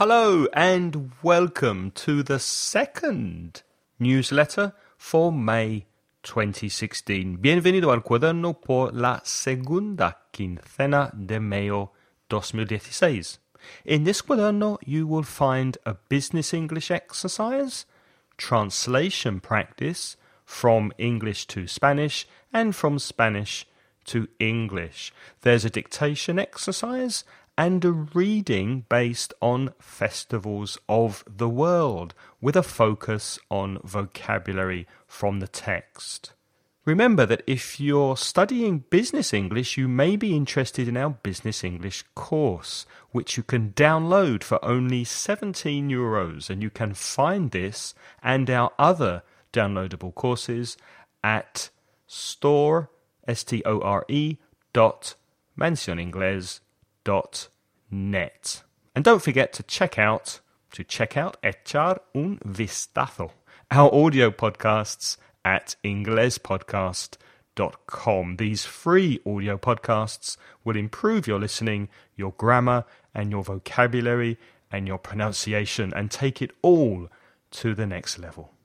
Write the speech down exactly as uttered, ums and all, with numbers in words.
Hello and welcome to the second newsletter for May twenty sixteen. Bienvenido al cuaderno por la segunda quincena de Mayo dos mil dieciséis. In this cuaderno you will find a business English exercise, translation practice from English to Spanish and from Spanish to English. There's a dictation exercise and a reading based on festivals of the world, with a focus on vocabulary from the text. Remember that if you're studying business English, you may be interested in our business English course, which you can download for only seventeen euros, and you can find this and our other downloadable courses at store, S T O R E, dot mansioningles dot net. And don't forget to check out, to check out, echar un vistazo, our audio podcasts at inglespodcast dot com. These free audio podcasts will improve your listening, your grammar, and your vocabulary, and your pronunciation, and take it all to the next level.